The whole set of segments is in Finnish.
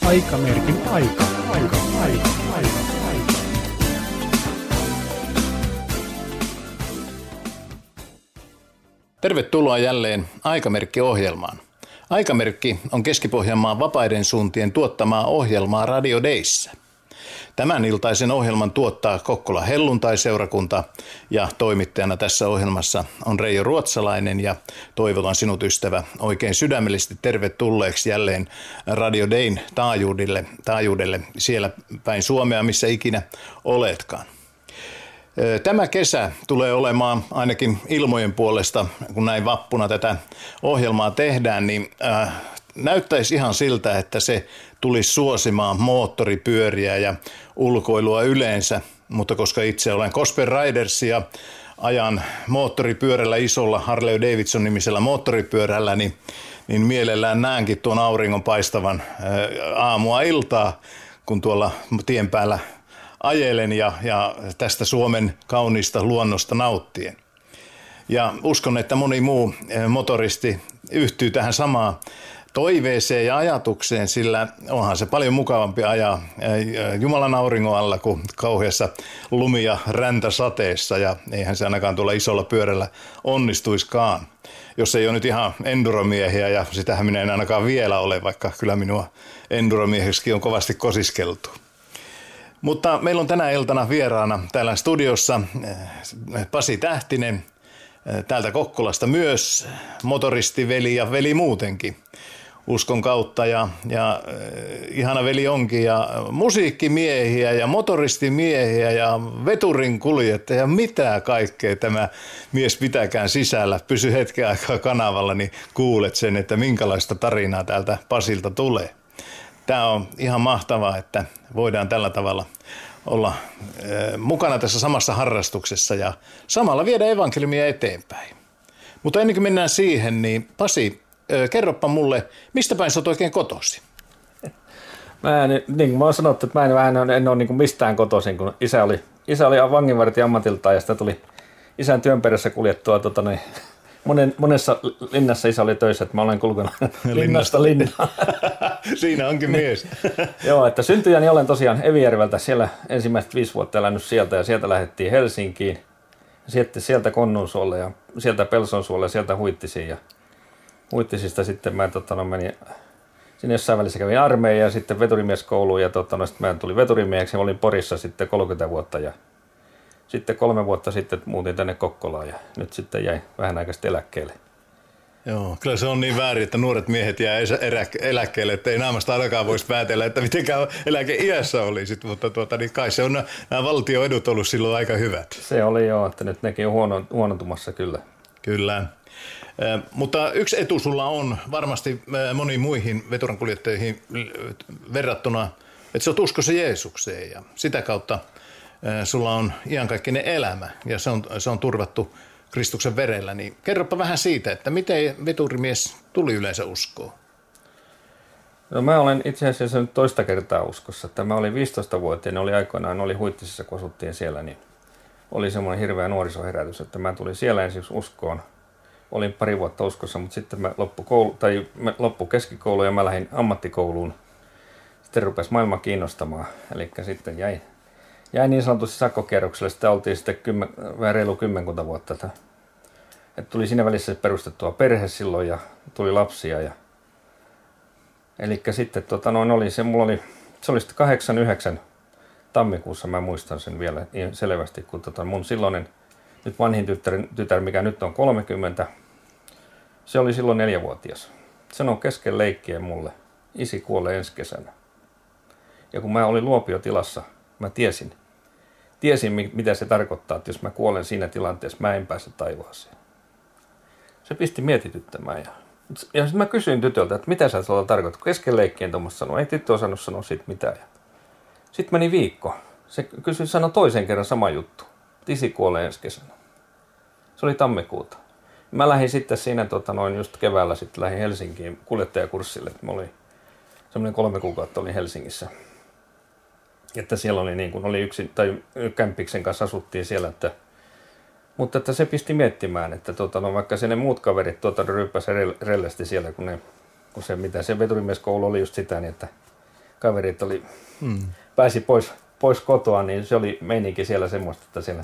Aikamerkin aika. Tervetuloa jälleen Aikamerkki-ohjelmaan. Aikamerkki on Keski-Pohjanmaan vapaiden suuntien tuottamaa ohjelmaa Radio Dayssä. Tämän iltaisen ohjelman tuottaa Kokkola Helluntai-seurakunta ja toimittajana tässä ohjelmassa on Reijo Ruotsalainen ja toivotan sinut ystävä oikein sydämellisesti tervetulleeksi jälleen Radio Dayn taajuudelle siellä päin Suomea, missä ikinä oletkaan. Tämä kesä tulee olemaan ainakin ilmojen puolesta, kun näin vappuna tätä ohjelmaa tehdään, niin näyttäisi ihan siltä, että se tulisi suosimaan moottoripyöriä ja ulkoilua yleensä, mutta koska itse olen Cosper Riders ja ajan moottoripyörällä, isolla Harley Davidson nimisellä moottoripyörällä, niin mielellään näenkin tuon auringon paistavan aamua iltaa, kun tuolla tien päällä ajelen ja tästä Suomen kauniista luonnosta nauttien. Ja uskon, että moni muu motoristi yhtyy tähän samaan toiveeseen ja ajatukseen, sillä onhan se paljon mukavampi ajaa Jumalan auringon alla kuin kauheassa lumi- ja räntäsateessa, ja eihän se ainakaan tuolla isolla pyörällä onnistuiskaan. Jos ei ole nyt ihan enduromiehiä, ja sitähän minä en ainakaan vielä ole, vaikka kyllä minua enduromieheksi on kovasti kosiskeltu. Mutta meillä on tänä iltana vieraana täällä studiossa Pasi Tähtinen, täältä Kokkolasta myös, motoristiveli ja veli muutenkin uskon kautta ja ihana veli onkin, ja musiikkimiehiä ja motoristimiehiä ja veturin kuljettaja, mitä kaikkea tämä mies pitääkään sisällä. Pysy hetken aikaa kanavalla, niin kuulet sen, että minkälaista tarinaa täältä Pasilta tulee. Tämä on ihan mahtavaa, että voidaan tällä tavalla olla mukana tässä samassa harrastuksessa ja samalla viedä evankeliumia eteenpäin. Mutta ennen kuin mennään siihen, niin Pasi, kerropa mulle, mistä päin sä oot oikein kotoisin? Niin kuin mä oon sanottu, että mä en ole niin kuin mistään kotoisin, kun isä oli vanginvartija ammatiltaan ja sitä tuli isän työn perässä kuljettua monessa linnassa isä oli töissä, että mä olen kulkenut linnasta linnaan. Siinä onkin mies. Joo, että syntyjäni olen tosiaan Evijärveltä, siellä ensimmäiset 5 vuotta elänyt sieltä ja sieltä lähdettiin Helsinkiin. Sitten sieltä Konnunsuolle ja sieltä Pelsonsuolle ja sieltä Huittisiin. Ja Huittisista sitten mä menin sinne jossain välissä kävin armeijaa ja sitten veturimieskouluun ja sitten mä tulin veturimieheksi ja olin Porissa sitten 30 vuotta ja sitten 3 vuotta sitten muutin tänne Kokkolaan ja nyt sitten jäin vähän aikaisesti eläkkeelle. Joo, kyllä se on niin väärin, että nuoret miehet jää eläkkeelle, että ei naamasta ainakaan voisi päätellä, että mitenkään eläkeiässä olisit, mutta niin kai se on nämä valtioedut ollut silloin aika hyvät. Se oli joo, että nyt nekin on huonontumassa kyllä. Kyllä. Mutta yksi etu sulla on varmasti moniin muihin veturankuljettajiin verrattuna, että sä oot uskossa Jeesukseen ja sitä kautta sulla on iankaikkinen elämä ja se on turvattu Kristuksen verellä, niin kerropa vähän siitä, että miten veturimies tuli yleensä uskoon? No mä olen itse asiassa nyt toista kertaa uskossa. Mä olin 15-vuotiaana, oli Huittisissa, kun asuttiin siellä, niin oli semmoinen hirveä nuorisoherätys, että mä tulin siellä ensin uskoon. Olin 2 vuotta uskossa, mutta sitten loppu keskikoulu ja mä lähdin ammattikouluun. Sitten rupesi maailma kiinnostamaan, eli sitten jäi niin sanotusti sakkokierrokselle, sitä oltiin sitten vähän reilu 10 vuotta. Että tuli siinä välissä perustettua perhe silloin ja tuli lapsia. Eli sitten se oli sitten 89 tammikuussa, mä muistan sen vielä selvästi, kun mun silloinen nyt vanhin tytär, mikä nyt on 30, se oli silloin 4-vuotias. Sanoi kesken leikkiä mulle, isi kuolee ensi kesänä. Ja kun mä olin luopiotilassa, mä tiesin, mitä se tarkoittaa, että jos mä kuolen siinä tilanteessa, mä en pääse taivaaseen. Se pisti mietityttämään. Ja sitten mä kysyin tytöltä, että mitä sä tuolla tarkoitat. Kesken leikkien tuommoista sanoi, ei tyttö osannut sanoa siitä mitään. Sitten meni viikko. Se sanoi toisen kerran sama juttu. Isi kuolee ensi kesänä. Se oli tammikuuta. Mä lähdin sitten siinä just keväällä sitten lähdin Helsinkiin kuljettajakurssille. Mä olin semmoinen 3 kuukautta olin Helsingissä. Että siellä oli niin kuin oli yksin tai kämpiksen kanssa asuttiin siellä, mutta että se pisti miettimään, että vaikka se ne muut kaverit ryyppäsi rellästi siellä, kun se veturimieskoulu oli just sitä, niin että kaverit pääsi pois kotoa, niin se oli meininki siellä semmoista,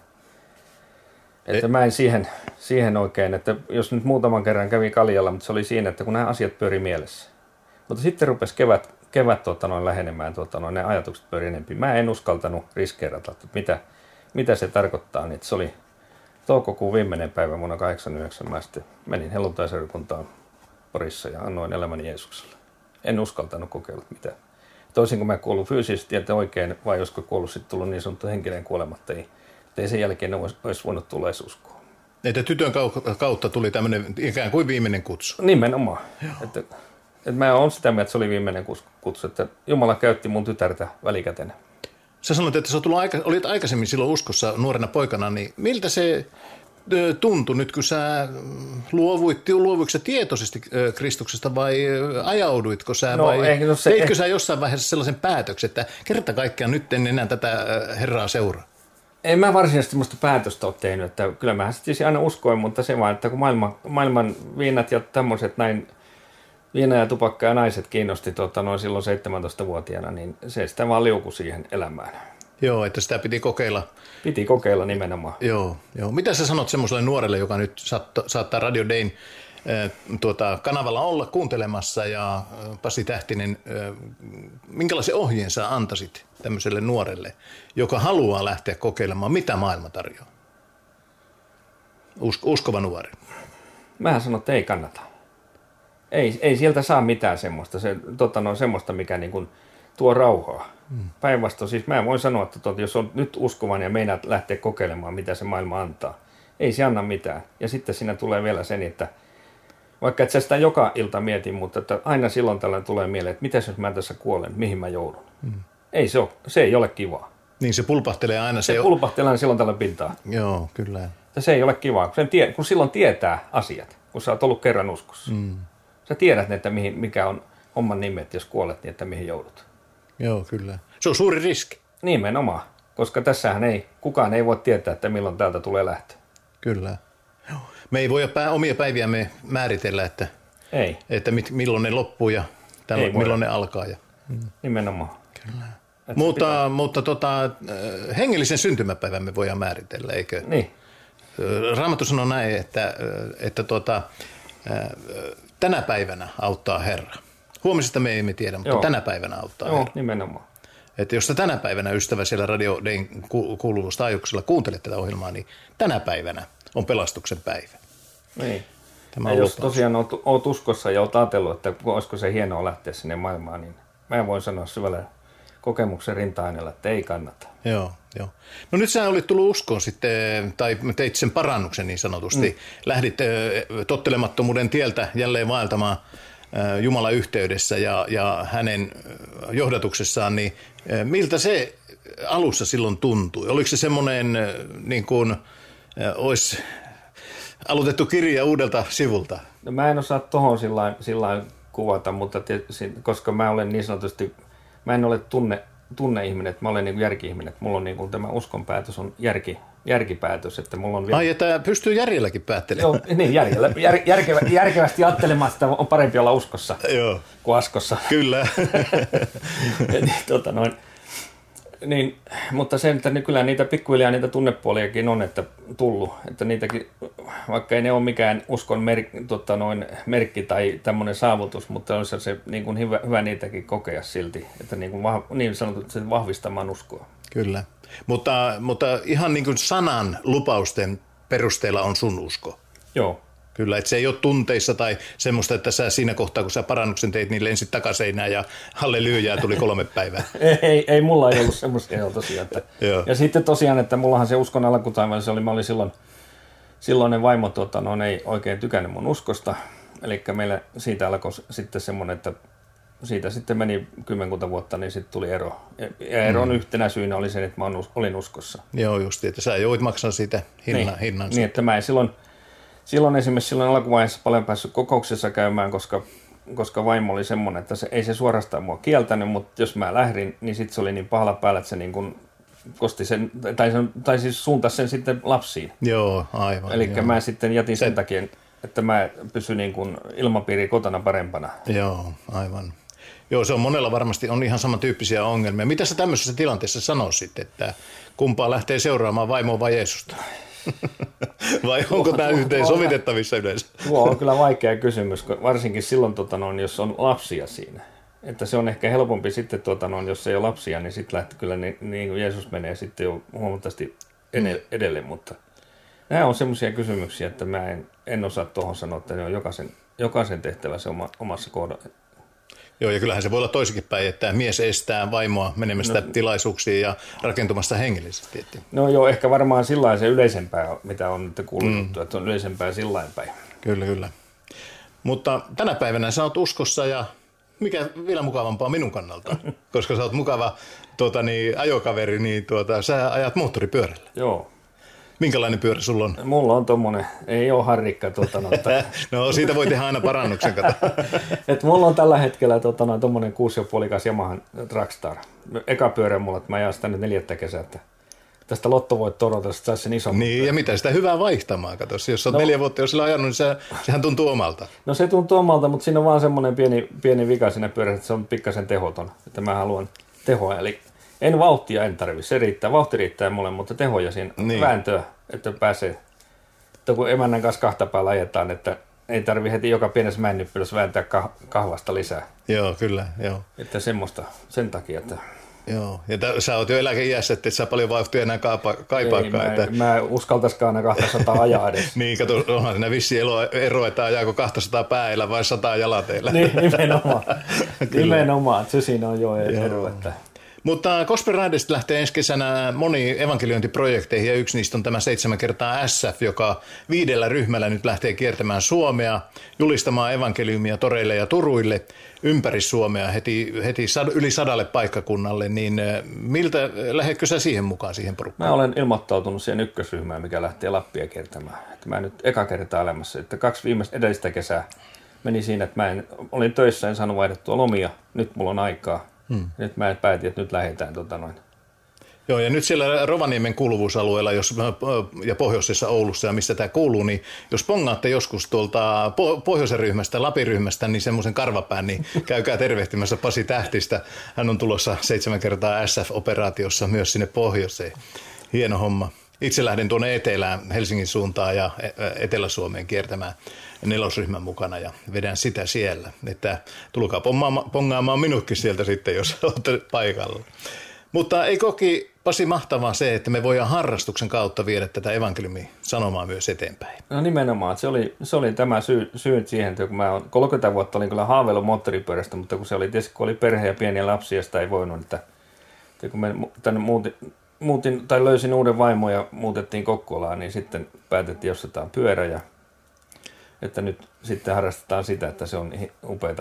että mä en siihen oikein, että jos nyt muutaman kerran kävi kaljalla, mutta se oli siinä, että kun nämä asiat pyöri mielessä. Mutta sitten rupesi kevät lähenemään, ne ajatukset pyöri enempi. Mä en uskaltanut riskeerata, että mitä se tarkoittaa. Niin se oli toukokuun viimeinen päivä vuonna 1989. Mä sitten menin helluntaiseurakuntaan Porissa ja annoin elämäni Jeesukselle. En uskaltanut kokeilla mitään. Toisin kuin mä kuollut fyysisesti, että oikein, vai olisiko kuollut sitten tullut niin sanottu henkinen kuolematta. Ei sen jälkeen olisi voinut tulla edes uskoa. Että tytön kautta tuli tämmöinen ikään kuin viimeinen kutsu. Nimenomaan. Että mä oon sitä mieltä, että se oli viimeinen kutsu, että Jumala käytti mun tytärtä välikätenä. Sä sanoit, että sä olit aikaisemmin silloin uskossa nuorena poikana, niin miltä se tuntui nyt, kun sä luovuitko sä tietoisesti Kristuksesta vai ajauduitko sä teitkö sä jossain vaiheessa sellaisen päätöksen, että kerta kaikkiaan nyt en enää tätä Herraa seuraa? En mä varsinaisesti sellaista päätöstä ole tehnyt, että kyllä mä sitten aina uskoin, mutta se vaan, että kun maailman viinat ja tämmöiset näin, viina ja tupakka ja naiset kiinnosti silloin 17-vuotiaana, niin se sitä vaan liukui siihen elämään. Joo, että sitä piti kokeilla. Piti kokeilla nimenomaan. Joo. Mitä sä sanot semmoiselle nuorelle, joka nyt saattaa Radio Dayn kanavalla olla kuuntelemassa ja Pasi Tähtinen, minkälaisen ohjeen sä antaisit tämmöiselle nuorelle, joka haluaa lähteä kokeilemaan, mitä maailma tarjoaa? Uskova nuori. Mähän sanon, että ei kannata. Ei sieltä saa mitään semmoista, semmoista mikä niin kuin tuo rauhaa. Päinvastoin, siis mä voin sanoa, että jos on nyt uskovan ja meinaat lähteä kokeilemaan, mitä se maailma antaa, ei se anna mitään. Ja sitten siinä tulee vielä sen, että vaikka et sä sitä joka ilta mietin, mutta että aina silloin tällöin tulee mieleen, että mitäs jos mä tässä kuolen, mihin mä joudun. Ei se ei ole kivaa. Niin se pulpahtelee aina. Se pulpahtelee aina silloin tällöin pintaa. Joo, kyllä. Ja se ei ole kivaa, kun silloin tietää asiat, kun sä oot ollut kerran uskossa. Sä tiedät, että mikä on homman nimi, että jos kuolet, niin että mihin joudut. Joo, kyllä. Se on suuri riski. Nimenomaan, koska tässähän kukaan ei voi tietää, että milloin täältä tulee lähtö. Kyllä. Me ei voi omia päiviämme määritellä, että milloin ne loppuu ja milloin ne alkaa. Nimenomaan. Kyllä. Mutta hengellisen syntymäpäivän me voidaan määritellä, eikö? Niin. Raamattu sanoo näin, että tänä päivänä auttaa Herra. Huomisesta me emme tiedä, mutta tänä päivänä auttaa Herra. Nimenomaan. Että jos tänä päivänä, ystävä siellä Radio Dayn kuuluvuustaajuuksella kuuntelet tätä ohjelmaa, niin tänä päivänä on pelastuksen päivä. Niin. Ja jos tosiaan oot uskossa ja oot ajatellut, että olisiko se hienoa lähteä sinne maailmaan, niin mä voin sanoa syvällä kokemuksen rinta-aineella, että ei kannata. Joo. No nyt sä olit tullut uskoon sitten, tai teit sen parannuksen niin sanotusti. Lähdit tottelemattomuuden tieltä jälleen vaeltamaan Jumalan yhteydessä ja hänen johdatuksessaan, niin miltä se alussa silloin tuntui? Oliko se semmoinen, niin kuin olisi aloitettu kirja uudelta sivulta? No mä en osaa tohon sillä kuvata, mutta koska mä olen niin sanotusti, mä en ole tunneihminen, että mä olen niin kuin järki-ihminen, että mulla on niin kuin tämä uskonpäätös on järkipäätös, että mulla on vielä... Ai, että pystyy järjelläkin päättelemään. Joo, niin järkevästi ajattelemaan, että on parempi olla uskossa kuin askossa. Kyllä. Niin, mutta sen, että kyllä niitä pikkuhiljaa niitä tunnepuoliakin on että tullut, että niitäkin, vaikka ei ne ole mikään uskon merkki tai tämmöinen saavutus, mutta on se niin kuin hyvä niitäkin kokea silti, että niin sanotut se vahvistamaan uskoa. Kyllä, mutta ihan niin kuin sanan lupausten perusteella on sun usko. Joo. Kyllä, että se ei ole tunteissa tai semmoista, että sä siinä kohtaa, kun sä parannuksen teit, niin lensit takaseinään ja halleluujaa tuli 3 päivää. ei mulla ei ollut semmoista tosiaan. Ja sitten tosiaan, että mullahan se uskon alkutaivaalla mä olin silloinen vaimo ei oikein tykännyt mun uskosta. Eli meillä siitä alkoi sitten semmoinen, että siitä sitten meni 10 vuotta, niin sitten tuli ero. Ja eron yhtenä syynä oli se, että mä olin uskossa. Joo, just, että sä joudut maksaa siitä hinnan. Niin, että mä en silloin esimerkiksi alkuvaiheessa paljon päässyt kokouksessa käymään, koska vaimo oli semmoinen, että ei se suorastaan mua kieltänyt, mutta jos mä lähdin, niin sitten se oli niin pahalla päällä, että se niin kuin kosti sen, tai siis suuntasi sen sitten lapsiin. Joo, aivan. Eli mä sitten jätin sen takia, että mä pysyn niin kuin ilmapiiri kotona parempana. Joo, aivan. Joo, se on monella varmasti on ihan samantyyppisiä ongelmia. Mitä sä tämmöisessä tilanteessa sanoisit, että kumpaa lähtee seuraamaan, vaimoa vai Jeesusta? Vai onko tämä yhteen sovitettavissa yleensä? Tuo on kyllä vaikea kysymys, varsinkin silloin, jos on lapsia siinä. Että se on ehkä helpompi sitten, jos ei ole lapsia, niin sitten lähtee kyllä niin kuin Jeesus menee sitten jo huomattavasti edelleen. Mutta nämä on semmoisia kysymyksiä, että mä en osaa tuohon sanoa, että ne on jokaisen tehtävä se omassa kohdassa. Joo, ja kyllähän se voi olla toisinkin päin, että mies estää vaimoa menemästä tilaisuuksiin ja rakentumasta hengellisesti. No joo, ehkä varmaan sillain se yleisempää, mitä on nyt kuuluttu, että on yleisempää sillain päin. Kyllä, kyllä. Mutta tänä päivänä sä oot uskossa ja mikä vielä mukavampaa minun kannalta, koska sä oot mukava ajokaveri, niin sä ajat moottoripyörällä. Joo. Minkälainen pyörä sulla on? Mulla on tommonen, ei ole harrikka. No siitä voi tehdä aina parannuksen, kato. Et mulla on tällä hetkellä tommonen 6,5 Yamahan Dragstar. Eka pyörä mulla, että mä ajan sitä nyt 4. kesää. Tästä lottovoitto-odotasta saisi sen isomman. Niin, ja mitä sitä hyvää vaihtamaan, kato. Jos olet 4 vuotta jo sillä ajanut, niin sehän tuntuu omalta. No se tuntuu omalta, mutta siinä on vaan semmoinen pieni vika siinä pyörässä, että se on pikkasen tehoton. Että mä haluan tehoa, eli en vauhtia en tarvi, se riittää. Vauhti riittää mulle, mutta tehoja siinä vääntöä, että pääsee. Että kun emännän kanssa 2 päällä ajetaan, että ei tarvi heti joka pienessä männyppylässä vääntää kahvasta lisää. Joo, kyllä, joo. Että semmoista sen takia, että... Joo, ja sä oot jo eläkeiässä, että et sä paljon vauhtia enää kaipaakaan. Mä uskaltaisikaan aina 200 ajaa edes. Niin, kato, onhan siinä vissi ero, että ajaako 200 pääillä vai 100 jalateillä. Niin, nimenomaan. Se siinä on jo ero, että... Mutta Gospel Ridesta lähtee ensi kesänä moni evankeliointiprojekteihin ja yksi niistä on tämä 7 kertaa SF, joka 5 ryhmällä nyt lähtee kiertämään Suomea, julistamaan evankeliumia toreille ja turuille ympäri Suomea heti yli 100 paikkakunnalle, niin lähdetkö sä siihen mukaan siihen porukkaan? Mä olen ilmoittautunut siihen ykkösryhmään, mikä lähtee Lappia kiertämään. Että mä nyt eka kertaa elämässä, että 2 edellistä kesää meni siinä, että olin töissä, en saanut vaihdettua lomia, nyt mulla on aikaa. Nyt mä päätin, että nyt lähdetään Joo, ja nyt siellä Rovaniemen kuuluvuusalueella ja pohjoisessa Oulussa ja missä tämä kuuluu, niin jos pongaatte joskus tuolta pohjoisen ryhmästä, Lapin ryhmästä, niin semmoisen karvapään, niin käykää tervehtimässä Pasi Tähtistä. Hän on tulossa 7 kertaa SF-operaatiossa myös sinne pohjoiseen. Hieno homma. Itse lähden tuonne etelään, Helsingin suuntaan ja Etelä-Suomeen kiertämään 4. ryhmän mukana ja vedän sitä siellä. Että tulkaa pongaamaan minutkin sieltä sitten, jos olette paikalla. Mutta ei koki, Pasi, mahtavaa se, että me voidaan harrastuksen kautta viedä tätä evankeliumia sanomaa myös eteenpäin. No nimenomaan. Se oli tämä syy siihen, että kun mä 30 vuotta olin kyllä haaveillut moottoripyörästä, mutta kun kun oli perhe ja pieniä lapsia, sitä ei voinut. Että kun me tänne muutin tai löysin uuden vaimon ja muutettiin Kokkolaan, niin sitten päätettiin, jos otetaan pyörä ja että nyt sitten harrastetaan sitä, että se on upeata.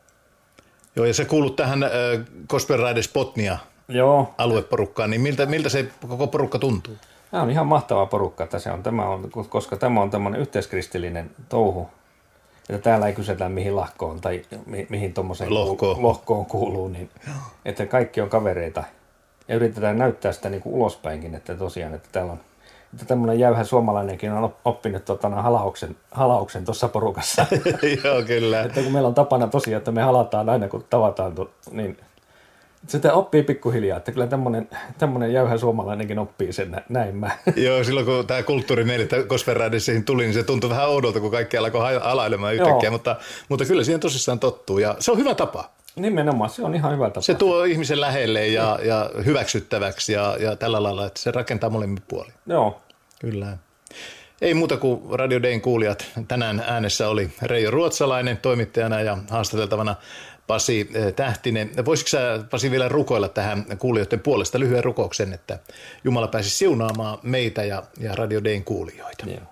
Joo, ja se kuulut tähän Gospel Riders Botnia alueporukkaan, niin miltä se koko porukka tuntuu? Tämä on ihan mahtava porukka, että koska tämä on tämmöinen yhteiskristillinen touhu, että täällä ei kysytä mihin lahkoon tai mihin tuommoiseen lohkoon kuuluu, niin että kaikki on kavereita. Ja yritetään näyttää sitä niin kuin ulospäinkin, että tosiaan, että täällä on että tämmöinen jäyhä suomalainenkin on oppinut halauksen tuossa porukassa. Joo, kyllä. Että kun meillä on tapana tosiaan, että me halataan aina kun tavataan, niin sitä oppii pikkuhiljaa, että kyllä tämmöinen jäyhä suomalainenkin oppii sen näin mä. Joo, silloin kun tämä kulttuuri meille Gospel Ridesiin tuli, niin se tuntui vähän oudolta, kun kaikki alkoi alailemaan yhtäkkiä, mutta kyllä siihen tosissaan tottuu ja se on hyvä tapa. Nimenomaan, se on ihan hyvä tapa. Se tuo ihmisen lähelle ja hyväksyttäväksi ja tällä lailla, että se rakentaa molemmin puolin. Joo. Kyllä. Ei muuta kuin Radio Dayn kuulijat. Tänään äänessä oli Reijo Ruotsalainen toimittajana ja haastateltavana Pasi Tähtinen. Voisitko sä, Pasi, vielä rukoilla tähän kuulijoiden puolesta lyhyen rukouksen, että Jumala pääsisi siunaamaan meitä ja Radio Dayn kuulijoita? Joo.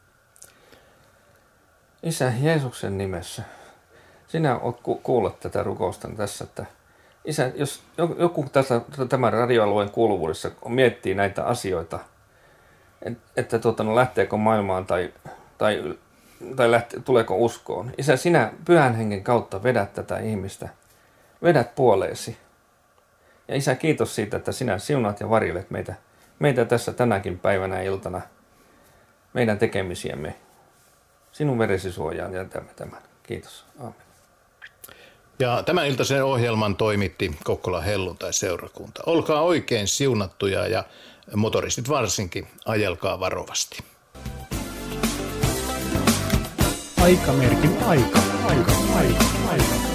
Isä, Jeesuksen nimessä. Sinä olet kuullut tätä rukousta tässä, että Isä, jos joku tämän radioalueen kuuluvuudessa miettii näitä asioita, että lähteekö maailmaan tai tuleeko uskoon. Isä, sinä Pyhän Hengen kautta vedät tätä ihmistä, vedät puoleesi. Ja Isä, kiitos siitä, että sinä siunaat ja varjelet meitä tässä tänäkin päivänä ja iltana, meidän tekemisiämme. Sinun veresi suojaan jätämme tämän. Kiitos. Aamen. Ja tämän iltaisen ohjelman toimitti Kokkolan helluntai-seurakunta. Olkaa oikein siunattuja ja motoristit varsinkin, ajelkaa varovasti. Aikamerkin aika.